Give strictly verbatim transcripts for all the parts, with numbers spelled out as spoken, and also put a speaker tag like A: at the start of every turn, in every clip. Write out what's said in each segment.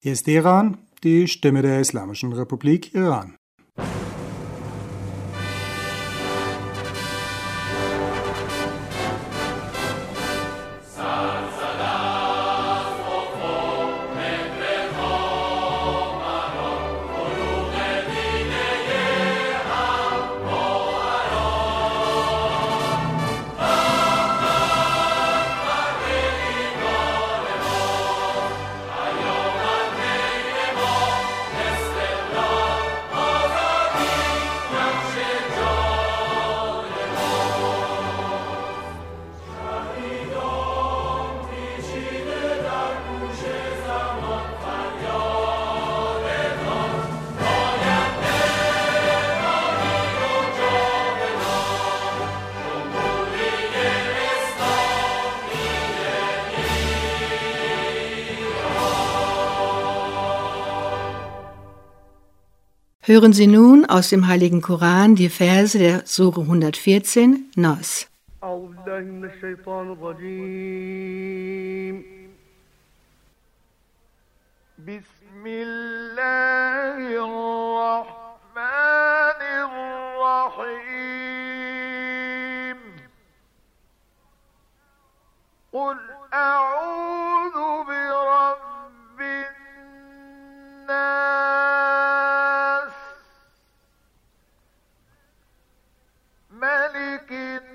A: Hier ist Teheran, die Stimme der Islamischen Republik Iran.
B: Hören Sie nun aus dem Heiligen Koran die Verse der Sure hundertvierzehn, Nas.
C: Bismillahirrahmanirrahim. Qul a'udhu bi rabbin nas. ملك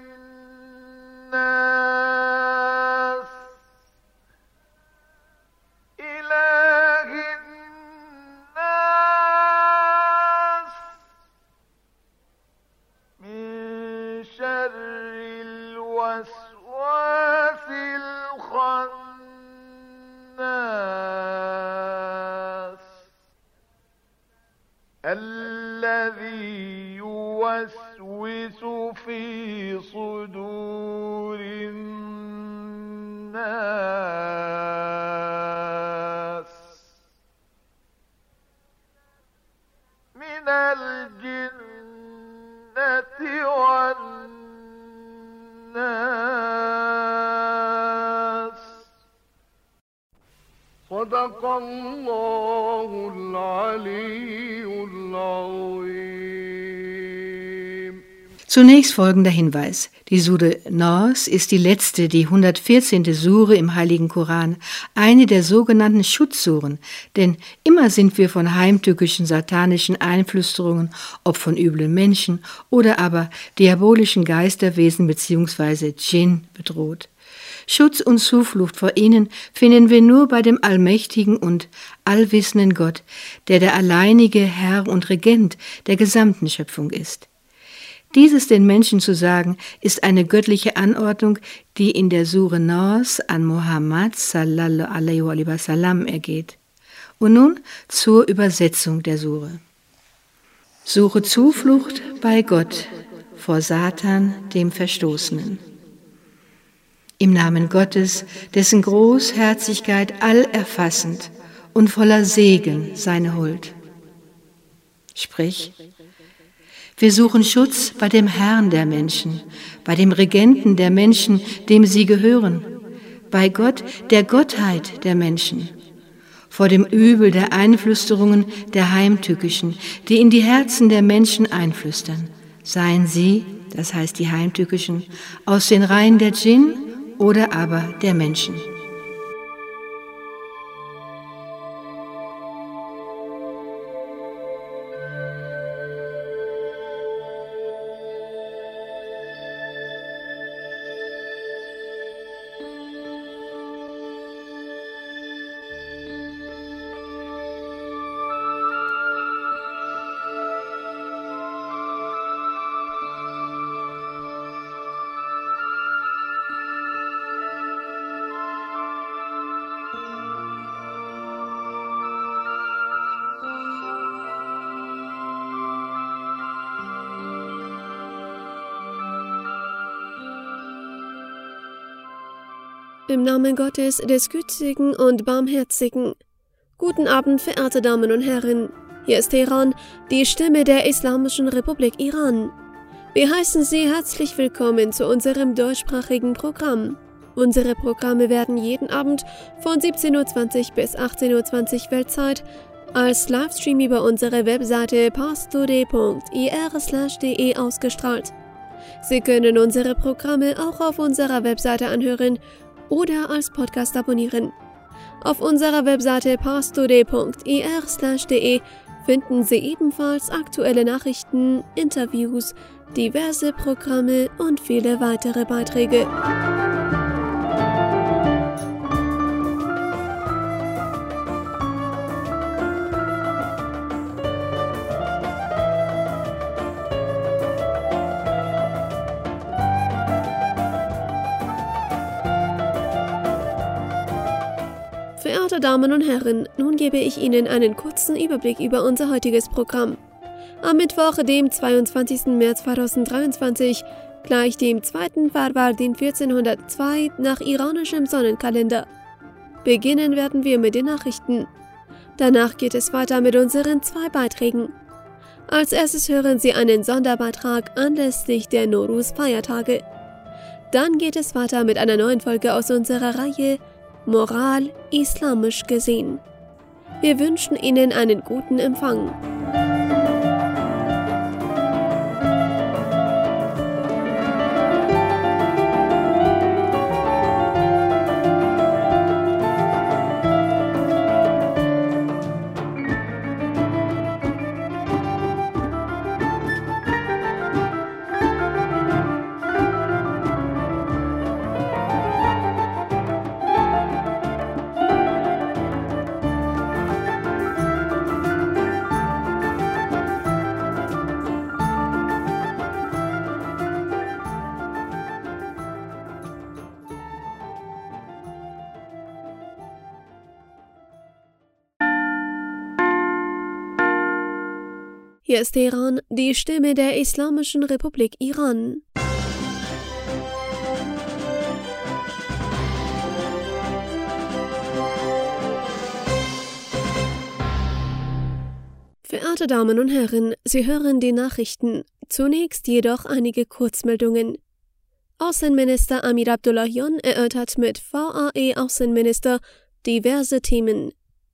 C: الناس إله الناس من شر الوسواس الخناس الذي يوسوس في صدور الناس من الجنة والناس صدق الله العلي العظيم.
B: Zunächst folgender Hinweis. Die Sure Nas ist die letzte, die hundertvierzehnte Sure im Heiligen Koran, eine der sogenannten Schutzsuren, denn immer sind wir von heimtückischen satanischen Einflüsterungen, ob von üblen Menschen oder aber diabolischen Geisterwesen bzw. Dschinn bedroht. Schutz und Zuflucht vor ihnen finden wir nur bei dem allmächtigen und allwissenden Gott, der der alleinige Herr und Regent der gesamten Schöpfung ist. Dieses den Menschen zu sagen, ist eine göttliche Anordnung, die in der Sure Nas an Muhammad sallallahu alaihi wa sallam ergeht. Und nun zur Übersetzung der Sure. Suche Zuflucht bei Gott vor Satan, dem Verstoßenen. Im Namen Gottes, dessen Großherzigkeit allerfassend und voller Segen seine Huld. Sprich, wir suchen Schutz bei dem Herrn der Menschen, bei dem Regenten der Menschen, dem sie gehören, bei Gott, der Gottheit der Menschen, vor dem Übel der Einflüsterungen der Heimtückischen, die in die Herzen der Menschen einflüstern, seien sie, das heißt die Heimtückischen, aus den Reihen der Dschinn oder aber der Menschen.
D: Im Namen Gottes, des Gütigen und Barmherzigen. Guten Abend, verehrte Damen und Herren. Hier ist Teheran, die Stimme der Islamischen Republik Iran. Wir heißen Sie herzlich willkommen zu unserem deutschsprachigen Programm. Unsere Programme werden jeden Abend von siebzehn Uhr zwanzig bis achtzehn Uhr zwanzig Weltzeit als Livestream über unsere Webseite pastode punkt i r slash d e ausgestrahlt. Sie können unsere Programme auch auf unserer Webseite anhören oder als Podcast abonnieren. Auf unserer Webseite pastode punkt i r slash d e finden Sie ebenfalls aktuelle Nachrichten, Interviews, diverse Programme und viele weitere Beiträge. Verehrte Damen und Herren, nun gebe ich Ihnen einen kurzen Überblick über unser heutiges Programm. Am Mittwoch, dem zweiundzwanzigsten März zweitausenddreiundzwanzig, gleich dem zweiten Farvardin vierzehnhundertzwei nach iranischem Sonnenkalender. Beginnen werden wir mit den Nachrichten. Danach geht es weiter mit unseren zwei Beiträgen. Als erstes hören Sie einen Sonderbeitrag anlässlich der Nowruz-Feiertage. Dann geht es weiter mit einer neuen Folge aus unserer Reihe Moral islamisch gesehen. Wir wünschen Ihnen einen guten Empfang. Hier ist Teheran, die Stimme der Islamischen Republik Iran. Verehrte Damen und Herren, Sie hören die Nachrichten. Zunächst jedoch einige Kurzmeldungen. Außenminister Amir Abdullahian erörtert mit V A E-Außenminister diverse Themen.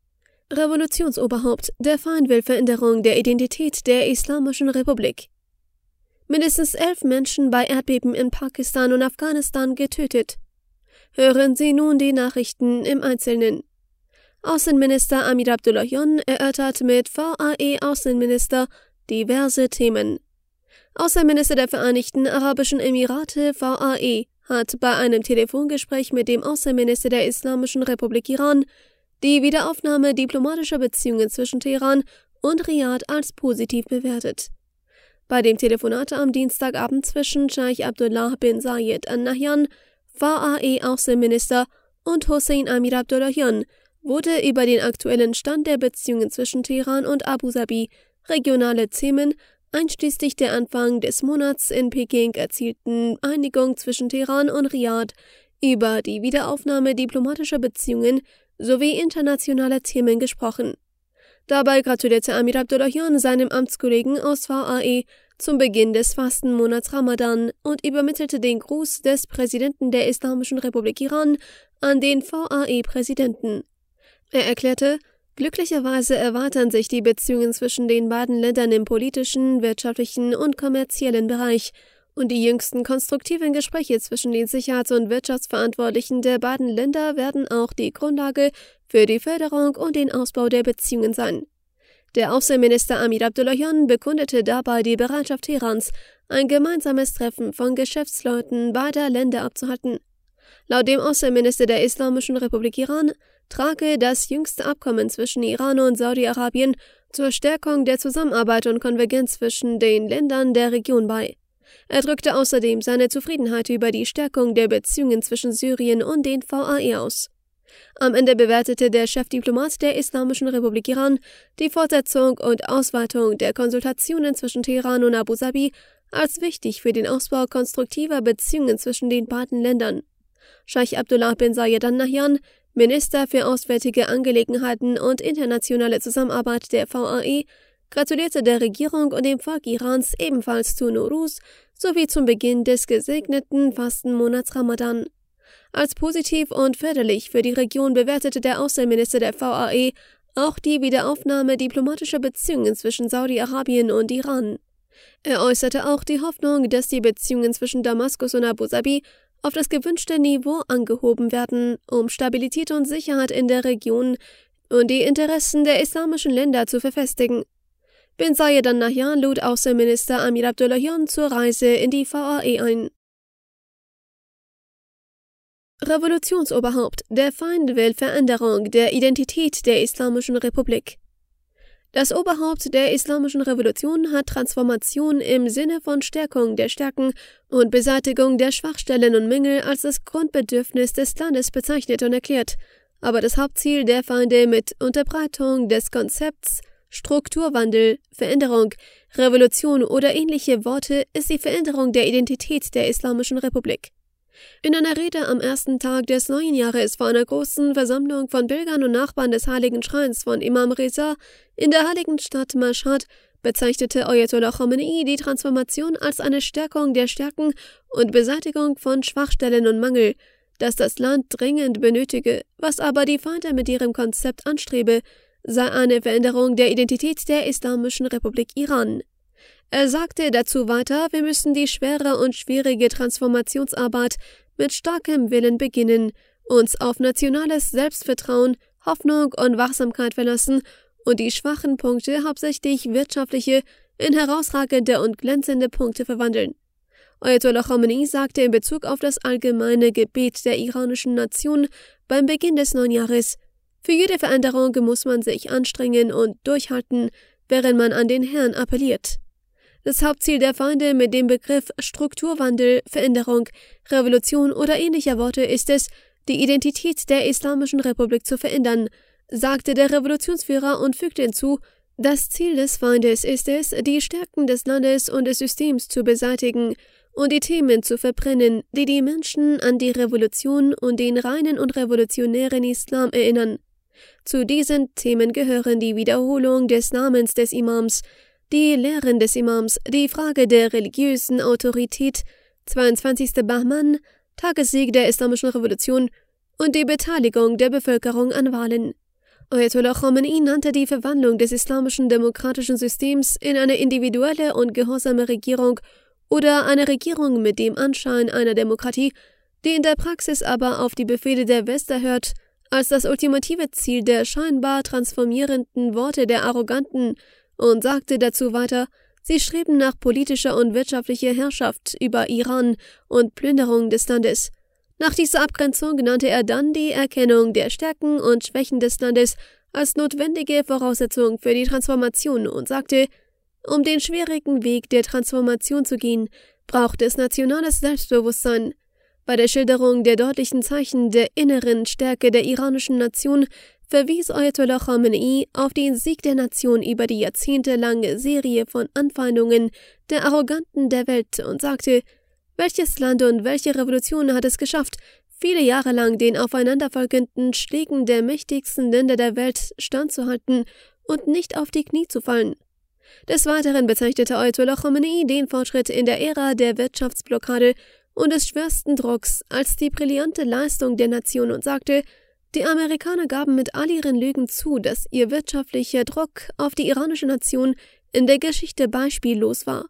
D: Revolutionsoberhaupt, der Feind will Veränderung der Identität der Islamischen Republik. Mindestens elf Menschen bei Erdbeben in Pakistan und Afghanistan getötet. Hören Sie nun die Nachrichten im Einzelnen. Außenminister Amir Abdullahian erörtert mit V A E-Außenminister diverse Themen. Außenminister der Vereinigten Arabischen Emirate V A E hat bei einem Telefongespräch mit dem Außenminister der Islamischen Republik Iran die Wiederaufnahme diplomatischer Beziehungen zwischen Teheran und Riad als positiv bewertet. Bei dem Telefonat am Dienstagabend zwischen Scheich Abdullah bin Zayed Al Nahyan, V A E-Außenminister, und Hossein Amir Abdullahian wurde über den aktuellen Stand der Beziehungen zwischen Teheran und Abu Dhabi, regionale Themen, einschließlich der Anfang des Monats in Peking erzielten Einigung zwischen Teheran und Riad über die Wiederaufnahme diplomatischer Beziehungen sowie internationale Themen gesprochen. Dabei gratulierte Amir Abdullahian seinem Amtskollegen aus V A E zum Beginn des Fastenmonats Ramadan und übermittelte den Gruß des Präsidenten der Islamischen Republik Iran an den V A E-Präsidenten. Er erklärte, glücklicherweise erweitern sich die Beziehungen zwischen den beiden Ländern im politischen, wirtschaftlichen und kommerziellen Bereich, und die jüngsten konstruktiven Gespräche zwischen den Sicherheits- und Wirtschaftsverantwortlichen der beiden Länder werden auch die Grundlage für die Förderung und den Ausbau der Beziehungen sein. Der Außenminister Amir Abdullahian bekundete dabei die Bereitschaft Teherans, ein gemeinsames Treffen von Geschäftsleuten beider Länder abzuhalten. Laut dem Außenminister der Islamischen Republik Iran trage das jüngste Abkommen zwischen Iran und Saudi-Arabien zur Stärkung der Zusammenarbeit und Konvergenz zwischen den Ländern der Region bei. Er drückte außerdem seine Zufriedenheit über die Stärkung der Beziehungen zwischen Syrien und den V A E aus. Am Ende bewertete der Chefdiplomat der Islamischen Republik Iran die Fortsetzung und Ausweitung der Konsultationen zwischen Teheran und Abu Dhabi als wichtig für den Ausbau konstruktiver Beziehungen zwischen den beiden Ländern. Scheich Abdullah bin Zayed Al Nahyan, Minister für Auswärtige Angelegenheiten und internationale Zusammenarbeit der V A E, gratulierte der Regierung und dem Volk Irans ebenfalls zu Nowruz sowie zum Beginn des gesegneten Fastenmonats Ramadan. Als positiv und förderlich für die Region bewertete der Außenminister der V A E auch die Wiederaufnahme diplomatischer Beziehungen zwischen Saudi-Arabien und Iran. Er äußerte auch die Hoffnung, dass die Beziehungen zwischen Damaskus und Abu Dhabi auf das gewünschte Niveau angehoben werden, um Stabilität und Sicherheit in der Region und die Interessen der islamischen Länder zu verfestigen. Bin Zayed al-Nahyan lud Außenminister Amir Abdullahian zur Reise in die V A E ein. Revolutionsoberhaupt: Der Feind will Veränderung der Identität der Islamischen Republik. Das Oberhaupt der Islamischen Revolution hat Transformation im Sinne von Stärkung der Stärken und Beseitigung der Schwachstellen und Mängel als das Grundbedürfnis des Landes bezeichnet und erklärt, aber das Hauptziel der Feinde mit Unterbreitung des Konzepts Strukturwandel, Veränderung, Revolution oder ähnliche Worte ist die Veränderung der Identität der Islamischen Republik. In einer Rede am ersten Tag des neuen Jahres vor einer großen Versammlung von Pilgern und Nachbarn des Heiligen Schreins von Imam Reza in der heiligen Stadt Mashhad bezeichnete Ayatollah Khamenei die Transformation als eine Stärkung der Stärken und Beseitigung von Schwachstellen und Mangel, das das Land dringend benötige, was aber die Feinde mit ihrem Konzept anstrebe, sei eine Veränderung der Identität der Islamischen Republik Iran. Er sagte dazu weiter, wir müssen die schwere und schwierige Transformationsarbeit mit starkem Willen beginnen, uns auf nationales Selbstvertrauen, Hoffnung und Wachsamkeit verlassen und die schwachen Punkte, hauptsächlich wirtschaftliche, in herausragende und glänzende Punkte verwandeln. Ayatollah Khamenei sagte in Bezug auf das allgemeine Gebet der iranischen Nation beim Beginn des neuen Jahres: Für jede Veränderung muss man sich anstrengen und durchhalten, während man an den Herrn appelliert. Das Hauptziel der Feinde mit dem Begriff Strukturwandel, Veränderung, Revolution oder ähnlicher Worte ist es, die Identität der Islamischen Republik zu verändern, sagte der Revolutionsführer und fügte hinzu, das Ziel des Feindes ist es, die Stärken des Landes und des Systems zu beseitigen und die Themen zu verbrennen, die die Menschen an die Revolution und den reinen und revolutionären Islam erinnern. Zu diesen Themen gehören die Wiederholung des Namens des Imams, die Lehren des Imams, die Frage der religiösen Autorität, zweiundzwanzigster Bahman, Tagessieg der Islamischen Revolution und die Beteiligung der Bevölkerung an Wahlen. Ayatollah Khamenei nannte die Verwandlung des islamischen demokratischen Systems in eine individuelle und gehorsame Regierung oder eine Regierung mit dem Anschein einer Demokratie, die in der Praxis aber auf die Befehle der Wester hört, als das ultimative Ziel der scheinbar transformierenden Worte der Arroganten und sagte dazu weiter, sie streben nach politischer und wirtschaftlicher Herrschaft über Iran und Plünderung des Landes. Nach dieser Abgrenzung nannte er dann die Erkennung der Stärken und Schwächen des Landes als notwendige Voraussetzung für die Transformation und sagte, um den schwierigen Weg der Transformation zu gehen, braucht es nationales Selbstbewusstsein. Bei der Schilderung der deutlichen Zeichen der inneren Stärke der iranischen Nation verwies Ayatollah Khamenei auf den Sieg der Nation über die jahrzehntelange Serie von Anfeindungen der Arroganten der Welt und sagte, welches Land und welche Revolution hat es geschafft, viele Jahre lang den aufeinanderfolgenden Schlägen der mächtigsten Länder der Welt standzuhalten und nicht auf die Knie zu fallen? Des Weiteren bezeichnete Ayatollah Khamenei den Fortschritt in der Ära der Wirtschaftsblockade und des schwersten Drucks als die brillante Leistung der Nation und sagte, die Amerikaner gaben mit all ihren Lügen zu, dass ihr wirtschaftlicher Druck auf die iranische Nation in der Geschichte beispiellos war.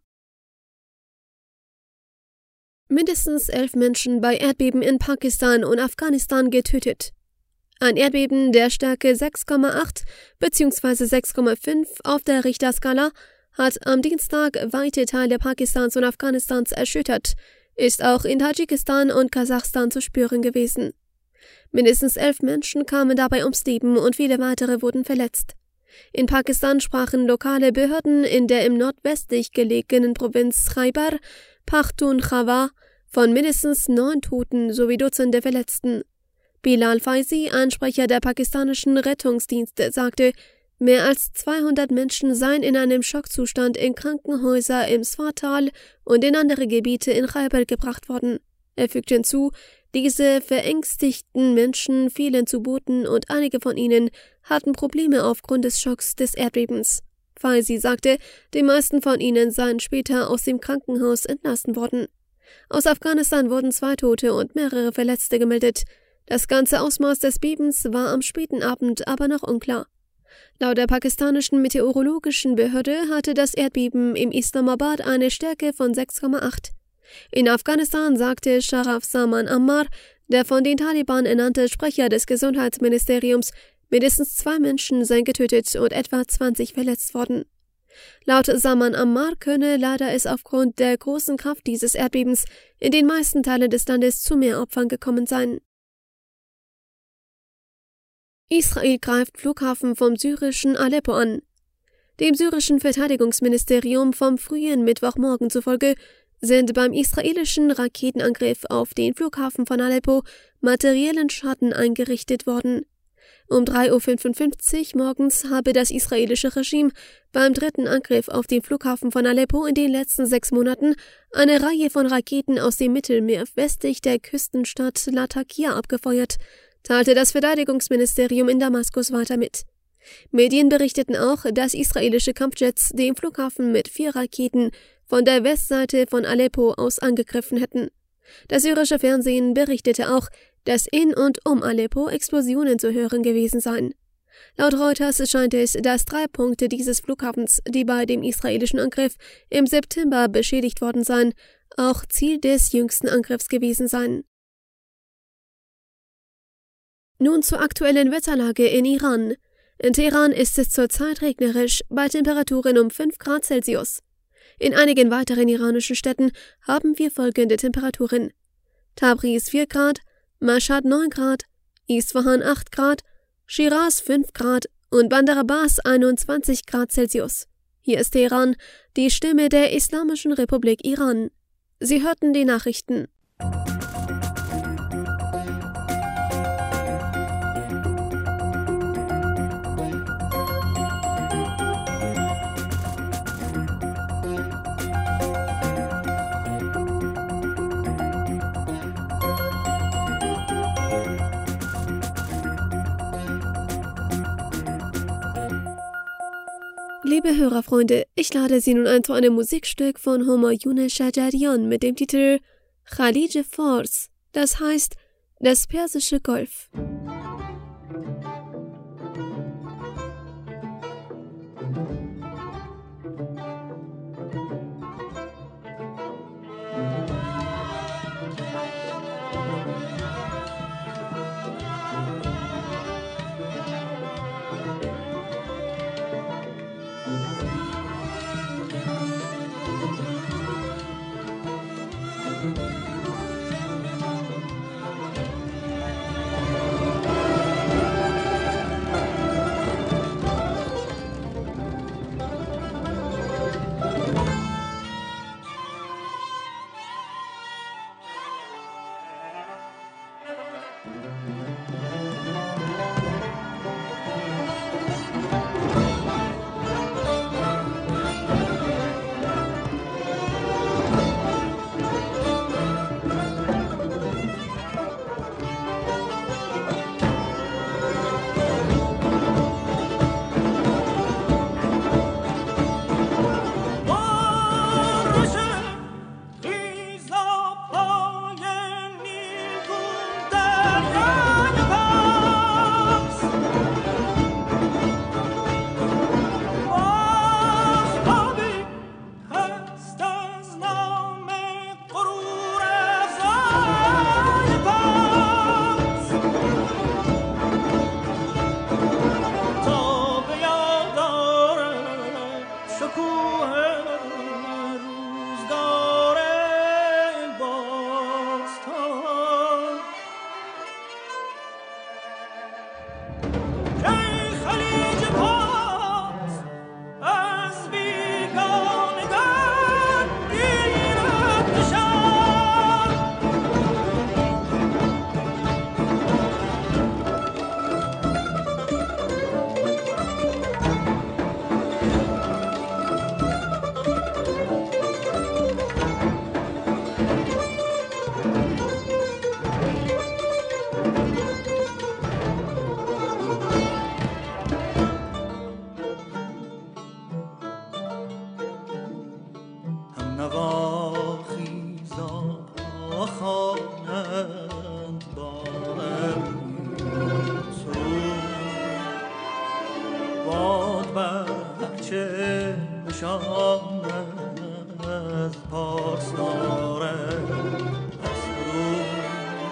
D: Mindestens elf Menschen bei Erdbeben in Pakistan und Afghanistan getötet. Ein Erdbeben der Stärke sechs Komma acht bzw. sechs Komma fünf auf der Richterskala hat am Dienstag weite Teile Pakistans und Afghanistans erschüttert, ist auch in Tadschikistan und Kasachstan zu spüren gewesen. Mindestens elf Menschen kamen dabei ums Leben und viele weitere wurden verletzt. In Pakistan sprachen lokale Behörden in der im nordwestlich gelegenen Provinz Khyber Pakhtunkhwa von mindestens neun Toten sowie Dutzende Verletzten. Bilal Faizi, ein Sprecher der pakistanischen Rettungsdienste, sagte, mehr als zweihundert Menschen seien in einem Schockzustand in Krankenhäuser im Swat-Tal und in andere Gebiete in Khyber gebracht worden. Er fügte hinzu, diese verängstigten Menschen fielen zu Boden und einige von ihnen hatten Probleme aufgrund des Schocks des Erdbebens. Faizi sagte, die meisten von ihnen seien später aus dem Krankenhaus entlassen worden. Aus Afghanistan wurden zwei Tote und mehrere Verletzte gemeldet. Das ganze Ausmaß des Bebens war am späten Abend aber noch unklar. Laut der pakistanischen meteorologischen Behörde hatte das Erdbeben im Islamabad eine Stärke von sechs Komma acht. In Afghanistan sagte Sharaf Zaman Ammar, der von den Taliban ernannte Sprecher des Gesundheitsministeriums, mindestens zwei Menschen seien getötet und etwa zwanzig verletzt worden. Laut Zaman Ammar könne leider es aufgrund der großen Kraft dieses Erdbebens in den meisten Teilen des Landes zu mehr Opfern gekommen sein. Israel greift Flughafen vom syrischen Aleppo an. Dem syrischen Verteidigungsministerium vom frühen Mittwochmorgen zufolge sind beim israelischen Raketenangriff auf den Flughafen von Aleppo materiellen Schaden eingerichtet worden. Um drei Uhr fünfundfünfzig morgens habe das israelische Regime beim dritten Angriff auf den Flughafen von Aleppo in den letzten sechs Monaten eine Reihe von Raketen aus dem Mittelmeer westlich der Küstenstadt Latakia abgefeuert, teilte das Verteidigungsministerium in Damaskus weiter mit. Medien berichteten auch, dass israelische Kampfjets den Flughafen mit vier Raketen von der Westseite von Aleppo aus angegriffen hätten. Das syrische Fernsehen berichtete auch, dass in und um Aleppo Explosionen zu hören gewesen seien. Laut Reuters scheint es, dass drei Punkte dieses Flughafens, die bei dem israelischen Angriff im September beschädigt worden seien, auch Ziel des jüngsten Angriffs gewesen seien. Nun zur aktuellen Wetterlage in Iran. In Teheran ist es zurzeit regnerisch, bei Temperaturen um fünf Grad Celsius. In einigen weiteren iranischen Städten haben wir folgende Temperaturen: Tabriz vier Grad, Mashhad neun Grad, Isfahan acht Grad, Shiraz fünf Grad und Bandar Abbas einundzwanzig Grad Celsius. Hier ist Teheran, die Stimme der Islamischen Republik Iran. Sie hörten die Nachrichten. Liebe Hörerfreunde, ich lade Sie nun ein zu einem Musikstück von Humayun Shajarian mit dem Titel Khalij Fars, das heißt das Persische Golf.
E: بر هرچه نشان از پاسدار اسرور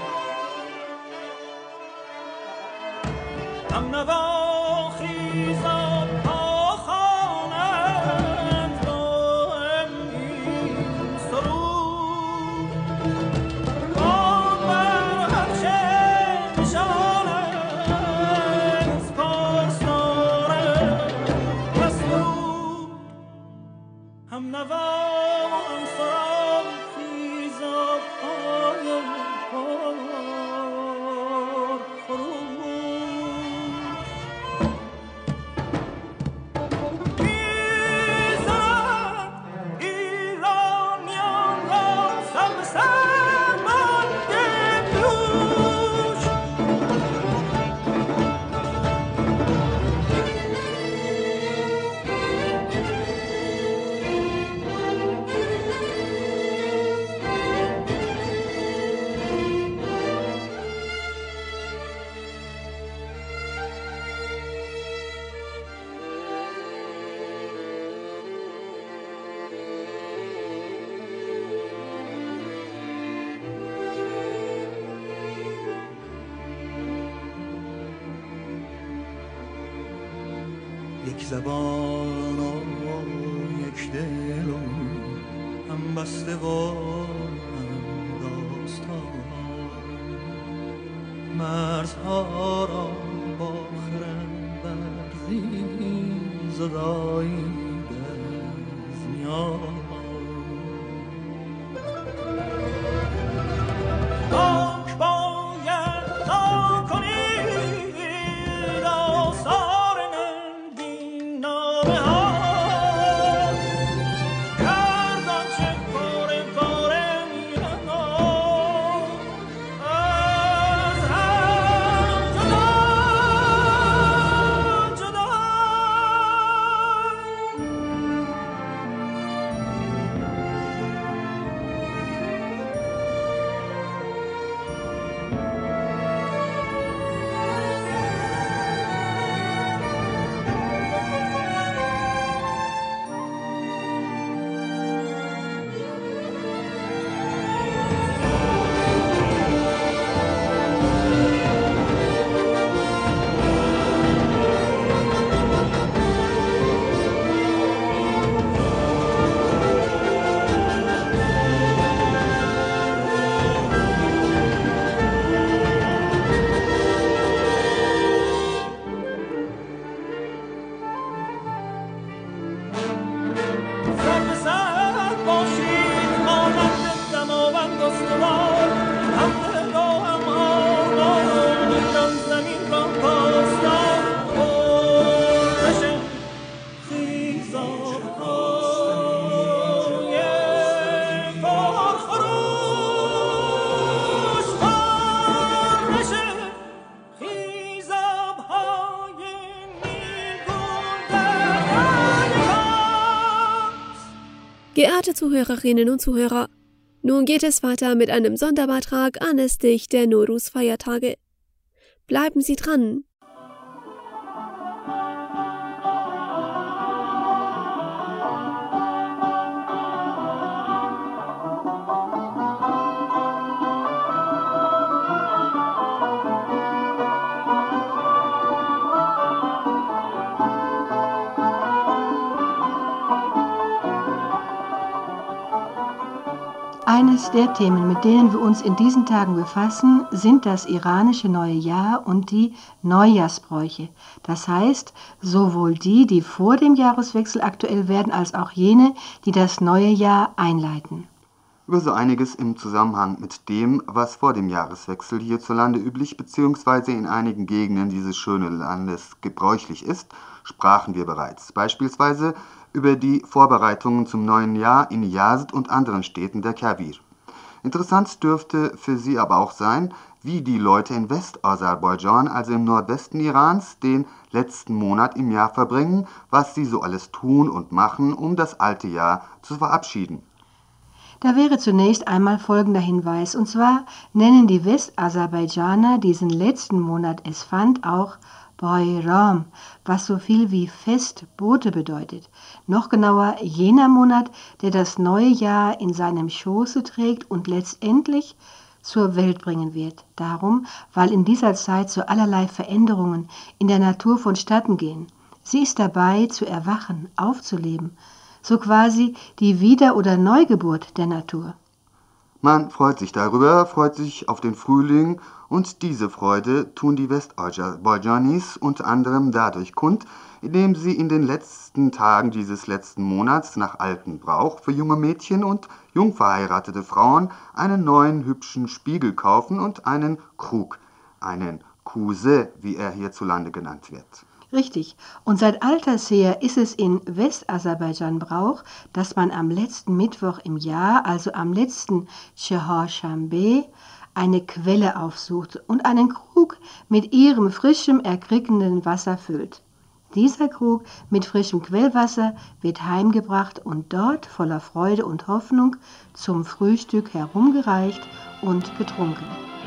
E: هم نوا خیزا پا خوانند دائم این سرود بان بر هرچه نشان از پاسدار اسرور هم نوا هم سرا خیزا پای پار خروج یک زبان و یک دل و هم بسته و هم داستان مرزها را با خرم برزی زدایی از میان پاک باید تا کنید آثار ننگین نامه ها کردن چه کاره کاره میرن از هم جدا جدا
D: Geehrte Zuhörerinnen und Zuhörer, nun geht es weiter mit einem Sonderbeitrag anlässlich der Nowruz-Feiertage. Bleiben Sie dran!
B: Eines der Themen, mit denen wir uns in diesen Tagen befassen, sind das iranische neue Jahr und die Neujahrsbräuche. Das heißt, sowohl die, die vor dem Jahreswechsel aktuell werden, als auch jene, die das neue Jahr einleiten.
F: Über so einiges im Zusammenhang mit dem, was vor dem Jahreswechsel hierzulande üblich bzw. in einigen Gegenden dieses schönen Landes gebräuchlich ist, sprachen wir bereits. Beispielsweise über die Vorbereitungen zum neuen Jahr in Yazd und anderen Städten der Kavir. Interessant dürfte für Sie aber auch sein, wie die Leute in Westaserbaidschan, also im Nordwesten Irans, den letzten Monat im Jahr verbringen, was sie so alles tun und machen, um das alte Jahr zu verabschieden.
B: Da wäre zunächst einmal folgender Hinweis, und zwar nennen die Westaserbaidschaner diesen letzten Monat Esfand auch Bayram, was so viel wie Fest, Bote bedeutet. Noch genauer jener Monat, der das neue Jahr in seinem Schoße trägt und letztendlich zur Welt bringen wird. Darum, weil in dieser Zeit so allerlei Veränderungen in der Natur vonstatten gehen. Sie ist dabei, zu erwachen, aufzuleben. So quasi die Wieder- oder Neugeburt der Natur.
F: Man freut sich darüber, freut sich auf den Frühling und diese Freude tun die West-Aserbaidschanis unter anderem dadurch kund, indem sie in den letzten Tagen dieses letzten Monats nach altem Brauch für junge Mädchen und jungverheiratete Frauen einen neuen hübschen Spiegel kaufen und einen Krug, einen Kuse, wie er hierzulande genannt wird.
B: Richtig. Und seit alters her ist es in Westaserbaidschan Brauch, dass man am letzten Mittwoch im Jahr, also am letzten Chehar-Shambe, eine Quelle aufsucht und einen Krug mit ihrem frischem, erquickenden Wasser füllt. Dieser Krug mit frischem Quellwasser wird heimgebracht und dort voller Freude und Hoffnung zum Frühstück herumgereicht und getrunken.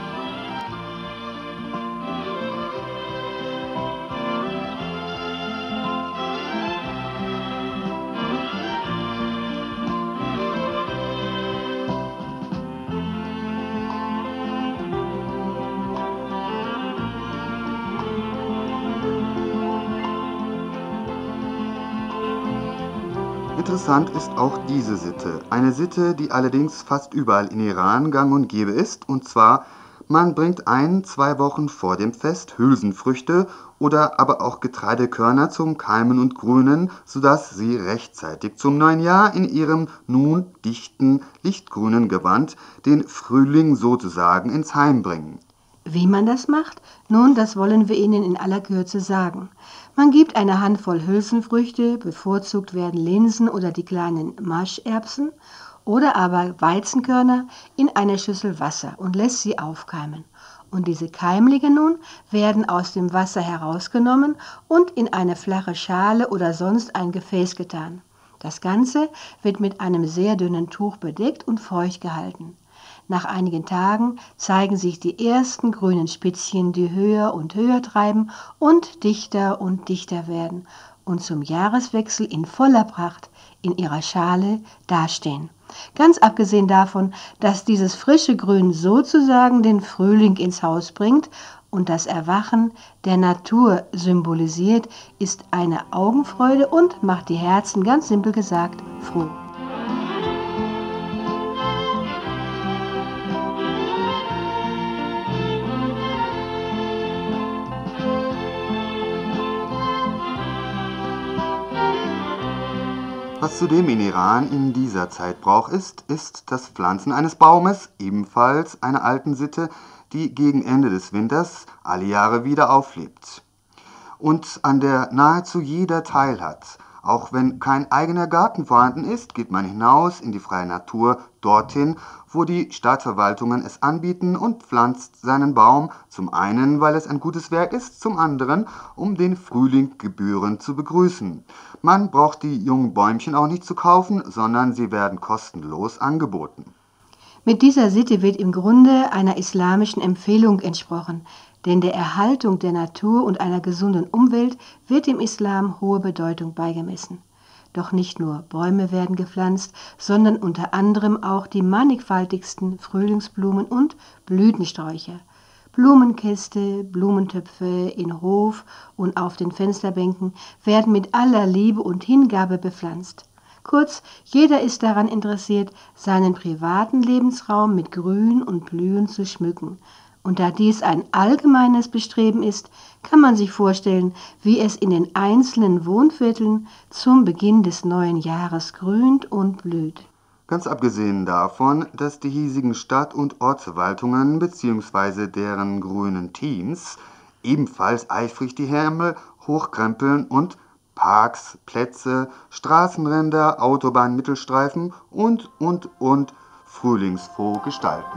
F: Interessant ist auch diese Sitte, eine Sitte, die allerdings fast überall in Iran gang und gäbe ist, und zwar, man bringt ein, zwei Wochen vor dem Fest Hülsenfrüchte oder aber auch Getreidekörner zum Keimen und Grünen, sodass sie rechtzeitig zum neuen Jahr in ihrem nun dichten, lichtgrünen Gewand den Frühling sozusagen ins Heim bringen.
B: Wie man das macht? Nun, das wollen wir Ihnen in aller Kürze sagen. Man gibt eine Handvoll Hülsenfrüchte, bevorzugt werden Linsen oder die kleinen Mascherbsen oder aber Weizenkörner, in eine Schüssel Wasser und lässt sie aufkeimen. Und diese Keimlinge nun werden aus dem Wasser herausgenommen und in eine flache Schale oder sonst ein Gefäß getan. Das Ganze wird mit einem sehr dünnen Tuch bedeckt und feucht gehalten. Nach einigen Tagen zeigen sich die ersten grünen Spitzchen, die höher und höher treiben und dichter und dichter werden und zum Jahreswechsel in voller Pracht in ihrer Schale dastehen. Ganz abgesehen davon, dass dieses frische Grün sozusagen den Frühling ins Haus bringt und das Erwachen der Natur symbolisiert, ist eine Augenfreude und macht die Herzen, ganz simpel gesagt, froh.
F: Was zudem in Iran in dieser Zeit Brauch ist, ist das Pflanzen eines Baumes, ebenfalls einer alten Sitte, die gegen Ende des Winters alle Jahre wieder auflebt und an der nahezu jeder teilhat. Auch wenn kein eigener Garten vorhanden ist, geht man hinaus in die freie Natur, dorthin, wo die Stadtverwaltungen es anbieten und pflanzt seinen Baum, zum einen, weil es ein gutes Werk ist, zum anderen, um den Frühling gebührend zu begrüßen. Man braucht die jungen Bäumchen auch nicht zu kaufen, sondern sie werden kostenlos angeboten.
B: Mit dieser Sitte wird im Grunde einer islamischen Empfehlung entsprochen, denn der Erhaltung der Natur und einer gesunden Umwelt wird im Islam hohe Bedeutung beigemessen. Doch nicht nur Bäume werden gepflanzt, sondern unter anderem auch die mannigfaltigsten Frühlingsblumen und Blütensträucher. Blumenkäste, Blumentöpfe in Hof und auf den Fensterbänken werden mit aller Liebe und Hingabe bepflanzt. Kurz, jeder ist daran interessiert, seinen privaten Lebensraum mit Grün und Blühen zu schmücken. Und da dies ein allgemeines Bestreben ist, kann man sich vorstellen, wie es in den einzelnen Wohnvierteln zum Beginn des neuen Jahres grünt und blüht.
F: Ganz abgesehen davon, dass die hiesigen Stadt- und Ortsverwaltungen bzw. deren grünen Teams ebenfalls eifrig die Himmel hochkrempeln und Parks, Plätze, Straßenränder, Autobahnmittelstreifen und, und, und frühlingsfroh gestalten.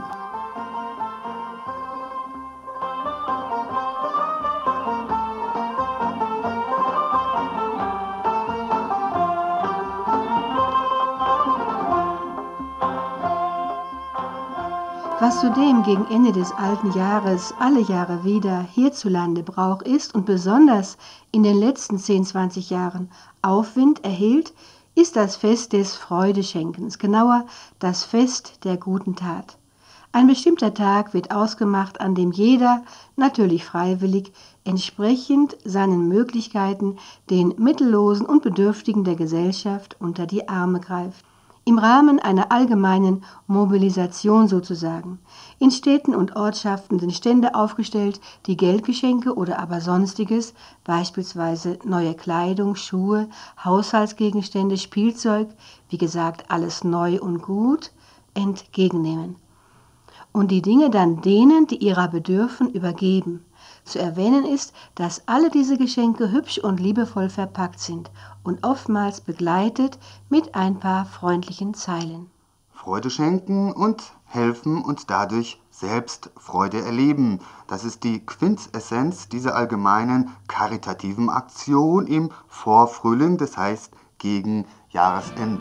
B: Was zudem gegen Ende des alten Jahres alle Jahre wieder hierzulande Brauch ist und besonders in den letzten zehn, zwanzig Jahren Aufwind erhielt, ist das Fest des Freudeschenkens, genauer das Fest der guten Tat. Ein bestimmter Tag wird ausgemacht, an dem jeder, natürlich freiwillig, entsprechend seinen Möglichkeiten den Mittellosen und Bedürftigen der Gesellschaft unter die Arme greift. Im Rahmen einer allgemeinen Mobilisation sozusagen. In Städten und Ortschaften sind Stände aufgestellt, die Geldgeschenke oder aber Sonstiges, beispielsweise neue Kleidung, Schuhe, Haushaltsgegenstände, Spielzeug, wie gesagt alles neu und gut, entgegennehmen. Und die Dinge dann denen, die ihrer bedürfen, übergeben. Zu erwähnen ist, dass alle diese Geschenke hübsch und liebevoll verpackt sind und oftmals begleitet mit ein paar freundlichen Zeilen.
F: Freude schenken und helfen und dadurch selbst Freude erleben. Das ist die Quintessenz dieser allgemeinen karitativen Aktion im Vorfrühling, das heißt gegen Jahresende.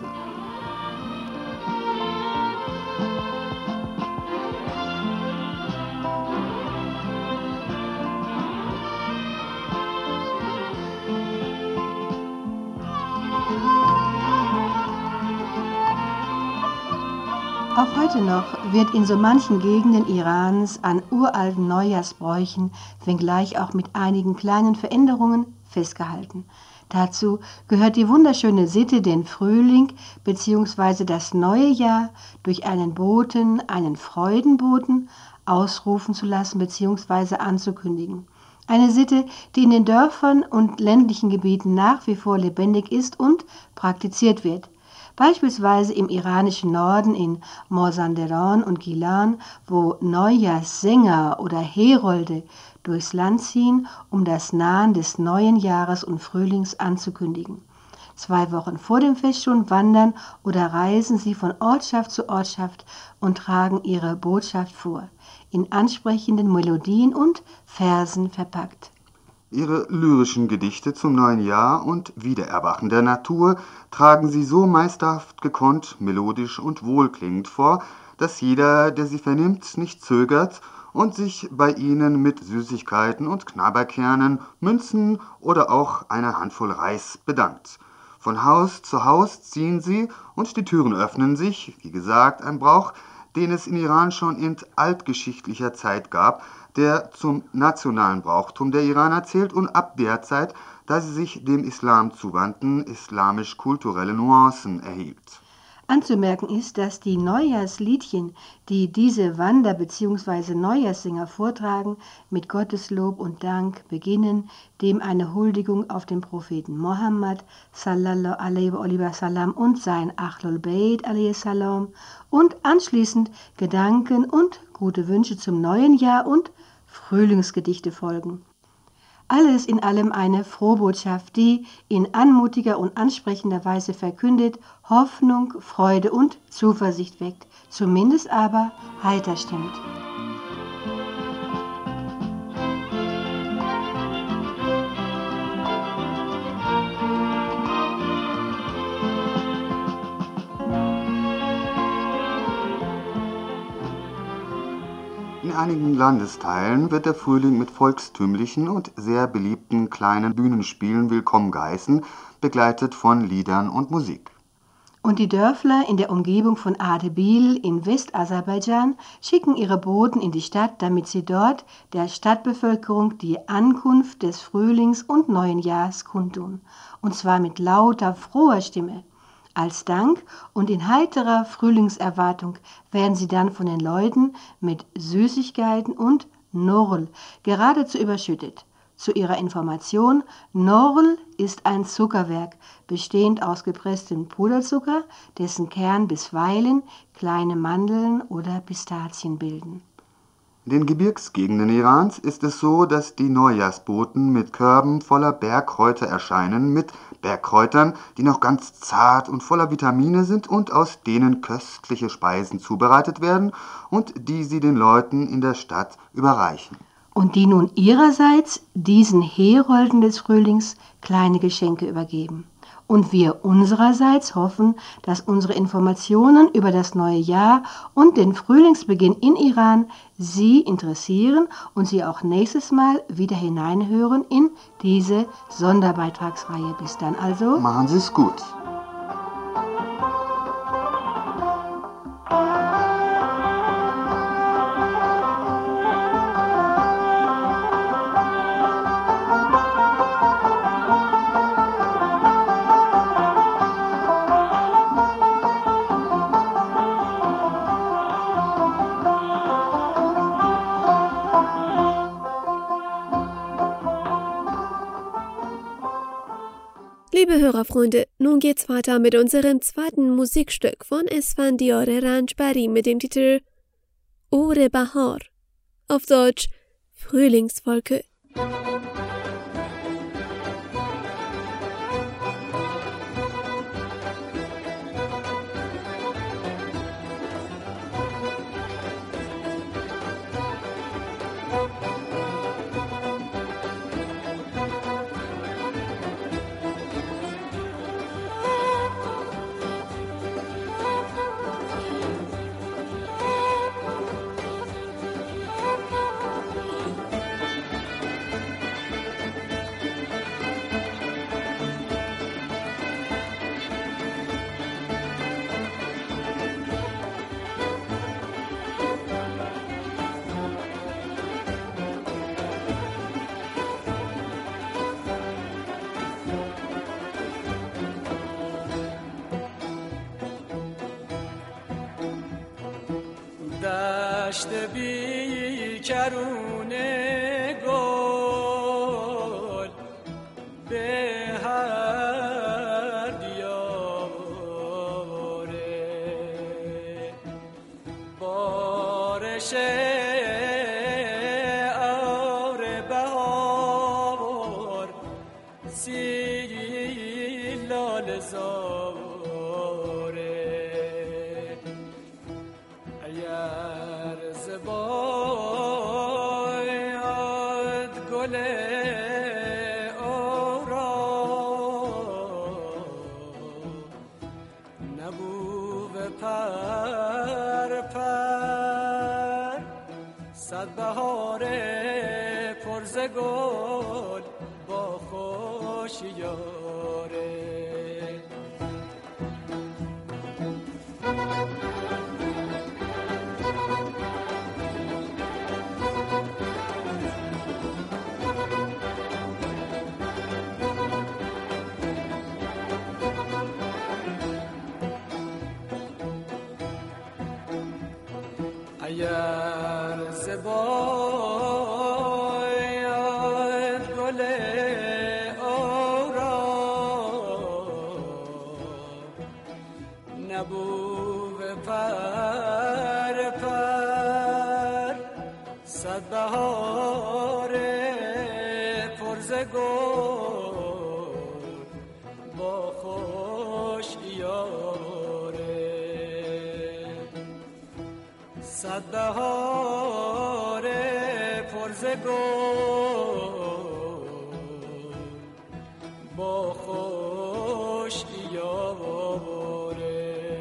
B: Auch heute noch wird in so manchen Gegenden Irans an uralten Neujahrsbräuchen, wenngleich auch mit einigen kleinen Veränderungen, festgehalten. Dazu gehört die wunderschöne Sitte, den Frühling bzw. das neue Jahr durch einen Boten, einen Freudenboten, ausrufen zu lassen bzw. anzukündigen. Eine Sitte, die in den Dörfern und ländlichen Gebieten nach wie vor lebendig ist und praktiziert wird. Beispielsweise im iranischen Norden in Mazandaran und Gilan, wo Neujahrssänger oder Herolde durchs Land ziehen, um das Nahen des neuen Jahres und Frühlings anzukündigen. Zwei Wochen vor dem Fest schon wandern oder reisen sie von Ortschaft zu Ortschaft und tragen ihre Botschaft vor, in ansprechenden Melodien und Versen verpackt.
F: Ihre lyrischen Gedichte zum neuen Jahr und Wiedererwachen der Natur tragen sie so meisterhaft gekonnt, melodisch und wohlklingend vor, dass jeder, der sie vernimmt, nicht zögert und sich bei ihnen mit Süßigkeiten und Knabberkernen, Münzen oder auch einer Handvoll Reis bedankt. Von Haus zu Haus ziehen sie und die Türen öffnen sich, wie gesagt, ein Brauch, den es in Iran schon in altgeschichtlicher Zeit gab, der zum nationalen Brauchtum der Iraner zählt und ab der Zeit, da sie sich dem Islam zuwandten, islamisch-kulturelle Nuancen erhielt.
B: Anzumerken ist, dass die Neujahrsliedchen, die diese Wander- bzw. Neujahrssänger vortragen, mit Gotteslob und Dank beginnen, dem eine Huldigung auf den Propheten Mohammed sallallahu alaihi wa sallam und sein Ahlul Bayt alaihi salam und anschließend Gedanken und gute Wünsche zum neuen Jahr und Frühlingsgedichte folgen. Alles in allem eine Frohbotschaft, die in anmutiger und ansprechender Weise verkündet, Hoffnung, Freude und Zuversicht weckt, zumindest aber heiter stimmt.
F: In einigen Landesteilen wird der Frühling mit volkstümlichen und sehr beliebten kleinen Bühnenspielen willkommen geheißen, begleitet von Liedern und Musik.
B: Und die Dörfler in der Umgebung von Ardebil in Westaserbaidschan schicken ihre Boten in die Stadt, damit sie dort der Stadtbevölkerung die Ankunft des Frühlings und neuen Jahres kundtun, und zwar mit lauter, froher Stimme. Als Dank und in heiterer Frühlingserwartung werden sie dann von den Leuten mit Süßigkeiten und Norl geradezu überschüttet. Zu ihrer Information, Norl ist ein Zuckerwerk, bestehend aus gepresstem Puderzucker, dessen Kern bisweilen kleine Mandeln oder Pistazien bilden.
F: In den Gebirgsgegenden Irans ist es so, dass die Neujahrsboten mit Körben voller Bergkräuter erscheinen, mit Bergkräutern, die noch ganz zart und voller Vitamine sind und aus denen köstliche Speisen zubereitet werden und die sie den Leuten in der Stadt überreichen.
B: und die nun ihrerseits diesen Herolden des Frühlings kleine Geschenke übergeben. Und wir unsererseits hoffen, dass unsere Informationen über das neue Jahr und den Frühlingsbeginn in Iran Sie interessieren und Sie auch nächstes Mal wieder hineinhören in diese Sonderbeitragsreihe. Bis dann also.
F: Machen Sie es gut.
D: Liebe Hörerfreunde, nun geht's weiter mit unserem zweiten Musikstück von Esfandiar Ranjbari mit dem Titel Ore Bahar, auf Deutsch Frühlingswolke.
E: دشت بی کرون گل به هر دیاره بارش آر بهار سیلال زاره اگر زباید گل آرا نبو پر پر صد بهار پرز گل با خوشیاره اگر زباید گل آرا نبو پر پر صد بهار پرز گل با خوش یاره صد بهار پرز گل با خوش یاره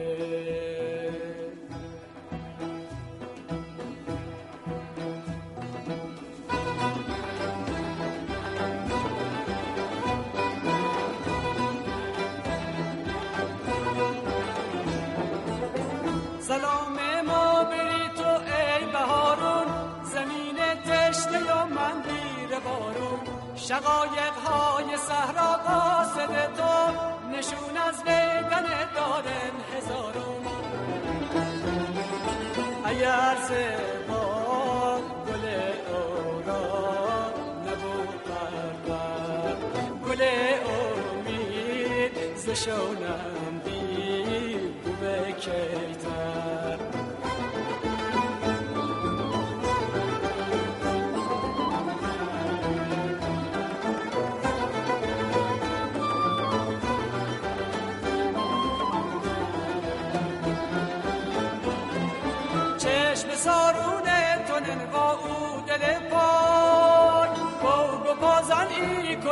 E: سلام ما بری تو ای بهارون زمین تشنه و من بیر بارون شقایق های صحرا قاصد تو نشون از ویدن دارن هزارون اگر زبا گل اورا نبو پرور گل امید زشونم بی بوبه کیتر چشم سارونه تو ننوا او دل پا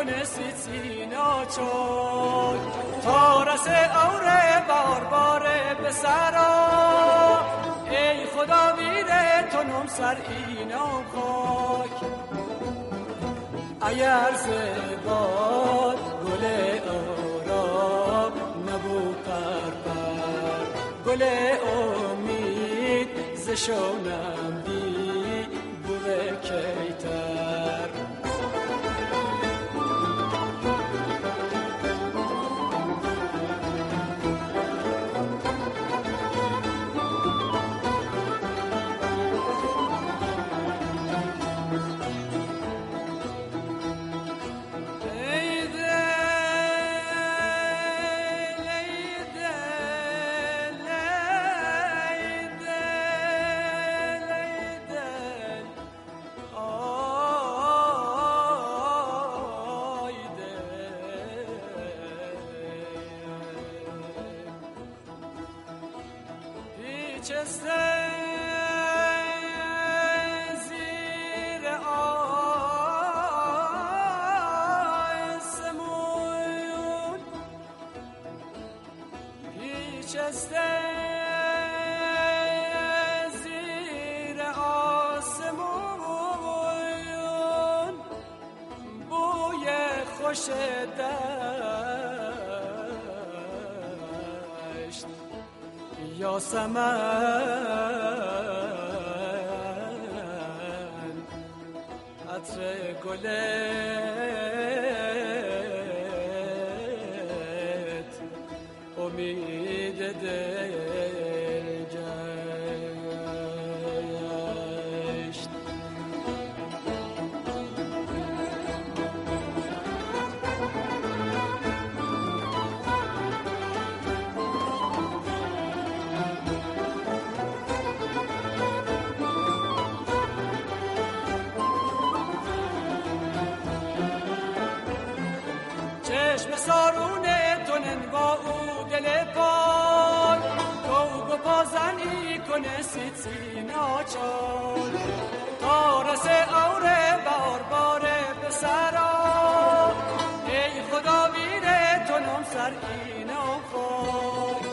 E: کنسی ناچار تا رسه اوره بار باره به سرا ای خدا ویره تنم سر اینام خاک اگر زباد گل آرام نبو پر پر گل امید زشونم بی بوه کیتر دشت یا سمن عطر گلت امید دل گشت چشم سارونه تونن با او دل پای تو بازنی کنه سیتی ناچار تا رسه اوره بار باره به سرا ای خدا ویره تونم سر اینو خود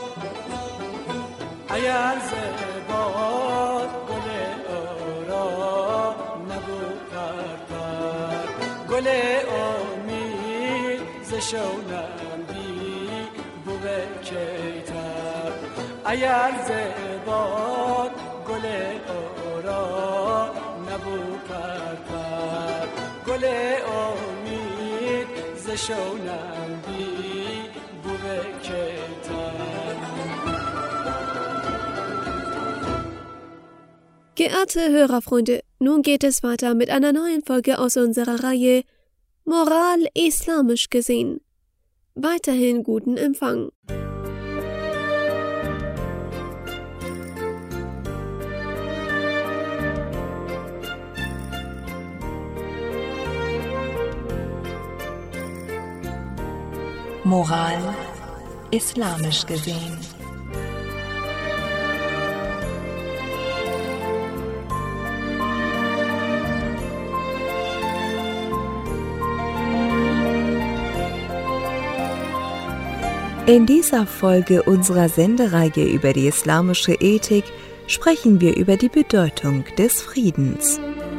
E: اگر زباد گل آرا نبو پر پر گل امید زشونم بی بوه کیتر اگر زباد گل آرا نبو پر پر گل امید زشونم بی بوه کیتر.
D: Geehrte Hörerfreunde, nun geht es weiter mit einer neuen Folge aus unserer Reihe Moral islamisch gesehen. Weiterhin guten Empfang.
G: Moral islamisch gesehen. In dieser Folge unserer Sendereihe über die islamische Ethik sprechen wir über die Bedeutung des Friedens.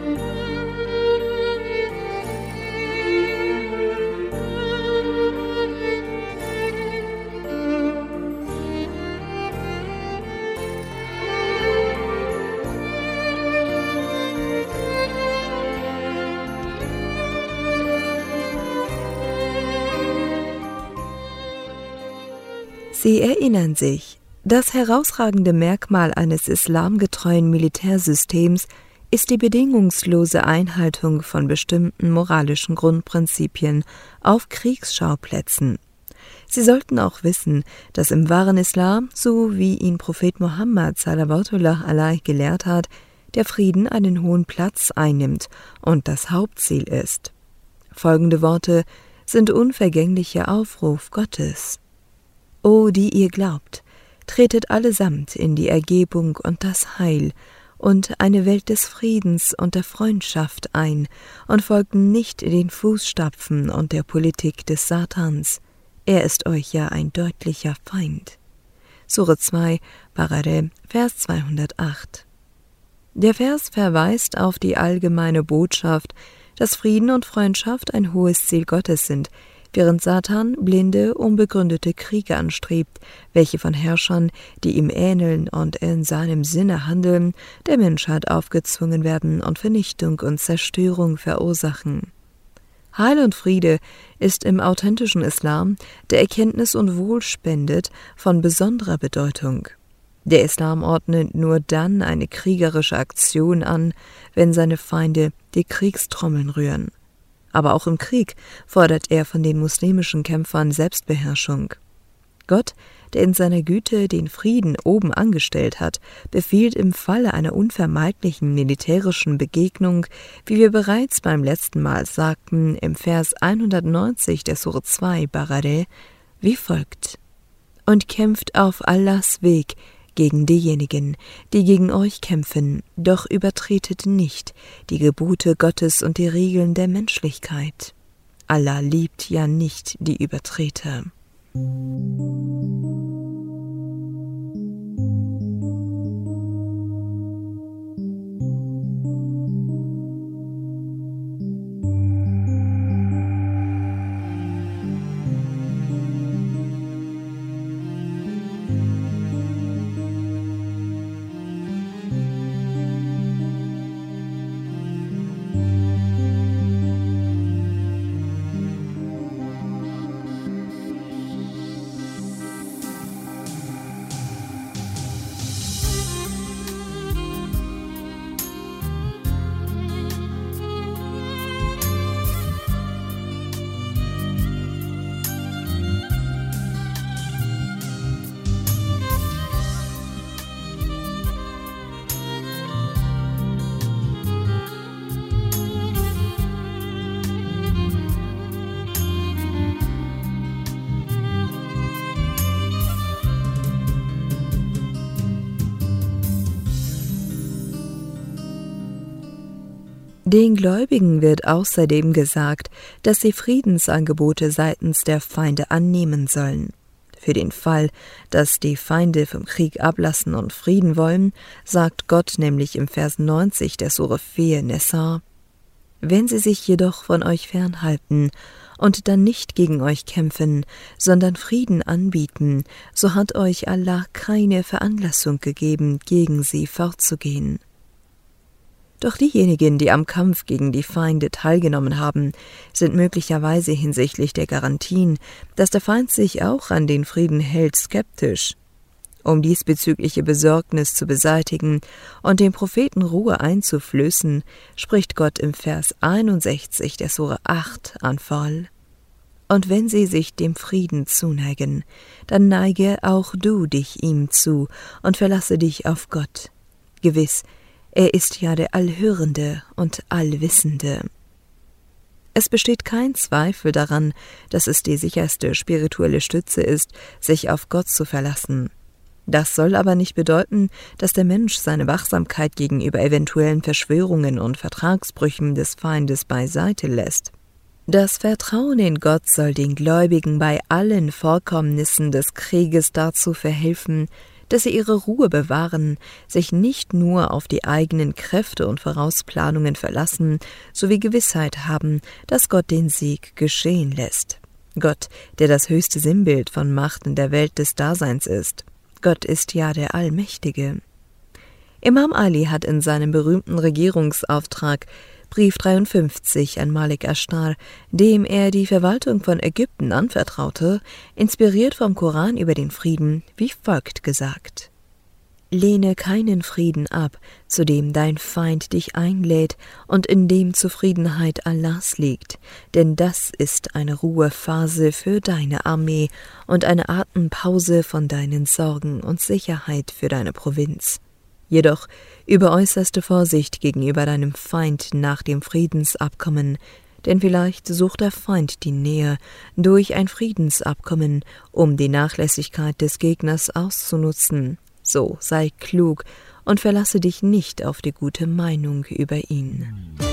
G: Sie erinnern sich, das herausragende Merkmal eines islamgetreuen Militärsystems ist die bedingungslose Einhaltung von bestimmten moralischen Grundprinzipien auf Kriegsschauplätzen. Sie sollten auch wissen, dass im wahren Islam, so wie ihn Prophet Mohammed salawatullah alaih gelehrt hat, der Frieden einen hohen Platz einnimmt und das Hauptziel ist. Folgende Worte sind unvergänglicher Aufruf Gottes. O, die ihr glaubt, tretet allesamt in die Ergebung und das Heil und eine Welt des Friedens und der Freundschaft ein und folgten nicht den Fußstapfen und der Politik des Satans. Er ist euch ja ein deutlicher Feind. Sure zwei, Baqarah, Vers zweihundertacht. Der Vers verweist auf die allgemeine Botschaft, dass Frieden und Freundschaft ein hohes Ziel Gottes sind, während Satan blinde, unbegründete Kriege anstrebt, welche von Herrschern, die ihm ähneln und in seinem Sinne handeln, der Menschheit aufgezwungen werden und Vernichtung und Zerstörung verursachen. Heil und Friede ist im authentischen Islam, der Erkenntnis und Wohl spendet, von besonderer Bedeutung. Der Islam ordnet nur dann eine kriegerische Aktion an, wenn seine Feinde die Kriegstrommeln rühren. Aber auch im Krieg fordert er von den muslimischen Kämpfern Selbstbeherrschung. Gott, der in seiner Güte den Frieden oben angestellt hat, befiehlt im Falle einer unvermeidlichen militärischen Begegnung, wie wir bereits beim letzten Mal sagten, im Vers hundertneunzig der Sure zwei, Baqarah, wie folgt: Und kämpft auf Allahs Weg gegen diejenigen, die gegen euch kämpfen, doch übertretet nicht die Gebote Gottes und die Regeln der Menschlichkeit. Allah liebt ja nicht die Übertreter. Den Gläubigen wird außerdem gesagt, dass sie Friedensangebote seitens der Feinde annehmen sollen. Für den Fall, dass die Feinde vom Krieg ablassen und Frieden wollen, sagt Gott nämlich im Vers neunzig der Sure vier Nisa: Wenn sie sich jedoch von euch fernhalten und dann nicht gegen euch kämpfen, sondern Frieden anbieten, so hat euch Allah keine Veranlassung gegeben, gegen sie vorzugehen. Doch diejenigen, die am Kampf gegen die Feinde teilgenommen haben, sind möglicherweise hinsichtlich der Garantien, dass der Feind sich auch an den Frieden hält, skeptisch. Um diesbezügliche Besorgnis zu beseitigen und dem Propheten Ruhe einzuflößen, spricht Gott im Vers einundsechzig der Sure acht an Fall: Und wenn sie sich dem Frieden zuneigen, dann neige auch du dich ihm zu und verlasse dich auf Gott. Gewiss, er ist ja der Allhörende und Allwissende. Es besteht kein Zweifel daran, dass es die sicherste spirituelle Stütze ist, sich auf Gott zu verlassen. Das soll aber nicht bedeuten, dass der Mensch seine Wachsamkeit gegenüber eventuellen Verschwörungen und Vertragsbrüchen des Feindes beiseite lässt. Das Vertrauen in Gott soll den Gläubigen bei allen Vorkommnissen des Krieges dazu verhelfen, dass sie ihre Ruhe bewahren, sich nicht nur auf die eigenen Kräfte und Vorausplanungen verlassen, sowie Gewissheit haben, dass Gott den Sieg geschehen lässt. Gott, der das höchste Sinnbild von Macht in der Welt des Daseins ist. Gott ist ja der Allmächtige. Imam Ali hat in seinem berühmten Regierungsauftrag Brief dreiundfünfzig an Malik Ashtar, dem er die Verwaltung von Ägypten anvertraute, inspiriert vom Koran über den Frieden, wie folgt gesagt: Lehne keinen Frieden ab, zu dem dein Feind dich einlädt und in dem Zufriedenheit Allahs liegt, denn das ist eine Ruhephase für deine Armee und eine Atempause von deinen Sorgen und Sicherheit für deine Provinz. Jedoch übe äußerste Vorsicht gegenüber deinem Feind nach dem Friedensabkommen, denn vielleicht sucht der Feind die Nähe durch ein Friedensabkommen, um die Nachlässigkeit des Gegners auszunutzen. So sei klug und verlasse dich nicht auf die gute Meinung über ihn.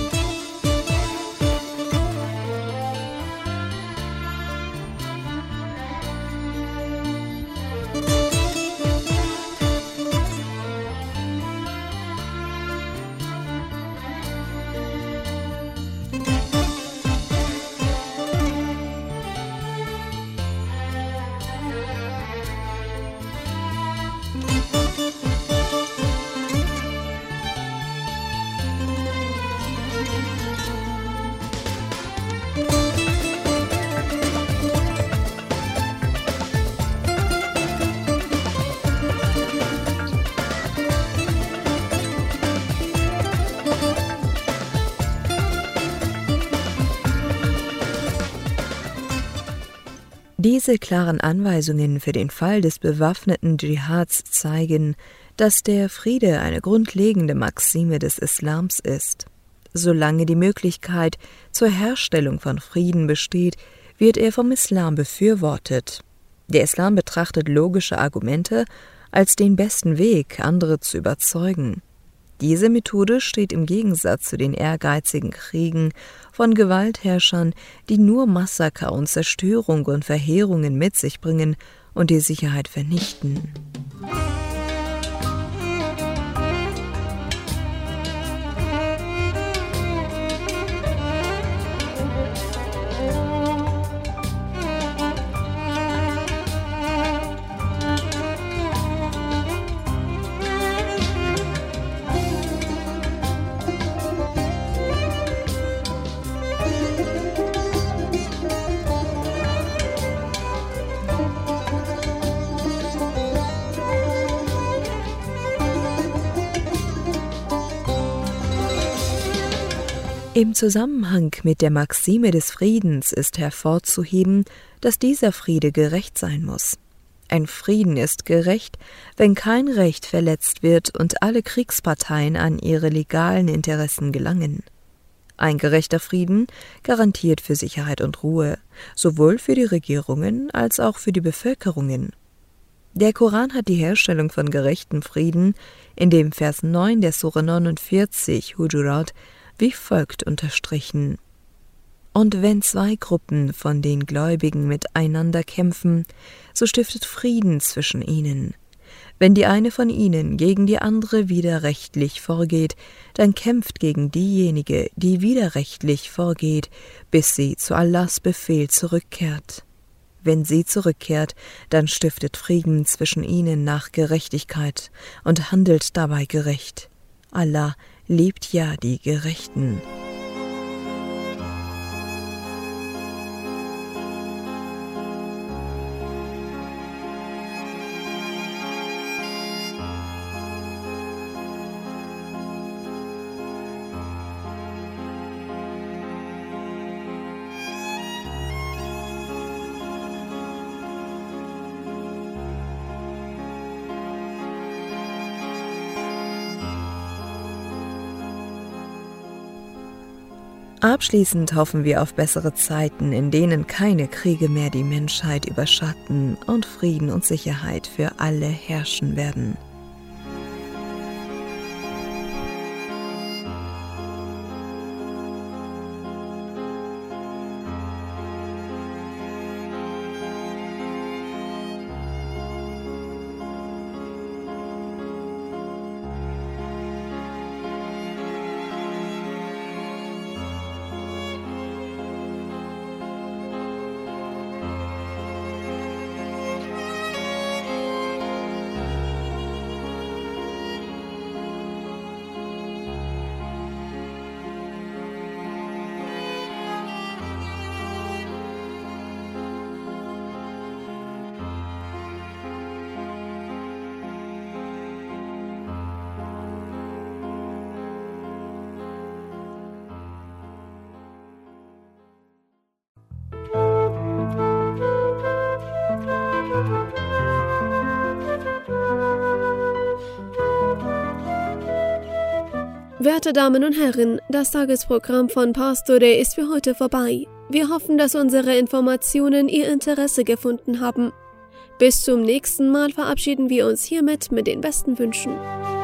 G: Diese klaren Anweisungen für den Fall des bewaffneten Dschihads zeigen, dass der Friede eine grundlegende Maxime des Islams ist. Solange die Möglichkeit zur Herstellung von Frieden besteht, wird er vom Islam befürwortet. Der Islam betrachtet logische Argumente als den besten Weg, andere zu überzeugen. Diese Methode steht im Gegensatz zu den ehrgeizigen Kriegen von Gewaltherrschern, die nur Massaker und Zerstörung und Verheerungen mit sich bringen und die Sicherheit vernichten. Im Zusammenhang mit der Maxime des Friedens ist hervorzuheben, dass dieser Friede gerecht sein muss. Ein Frieden ist gerecht, wenn kein Recht verletzt wird und alle Kriegsparteien an ihre legalen Interessen gelangen. Ein gerechter Frieden garantiert für Sicherheit und Ruhe, sowohl für die Regierungen als auch für die Bevölkerungen. Der Koran hat die Herstellung von gerechtem Frieden in dem Vers neun der Sure neunundvierzig, Hujurat, wie folgt unterstrichen: Und wenn zwei Gruppen von den Gläubigen miteinander kämpfen, so stiftet Frieden zwischen ihnen. Wenn die eine von ihnen gegen die andere widerrechtlich vorgeht, dann kämpft gegen diejenige, die widerrechtlich vorgeht, bis sie zu Allahs Befehl zurückkehrt. Wenn sie zurückkehrt, dann stiftet Frieden zwischen ihnen nach Gerechtigkeit und handelt dabei gerecht. Allah liebt ja die Gerechten. Abschließend hoffen wir auf bessere Zeiten, in denen keine Kriege mehr die Menschheit überschatten und Frieden und Sicherheit für alle herrschen werden.
D: Werte Damen und Herren, das Tagesprogramm von Pastore ist für heute vorbei. Wir hoffen, dass unsere Informationen Ihr Interesse gefunden haben. Bis zum nächsten Mal verabschieden wir uns hiermit mit den besten Wünschen.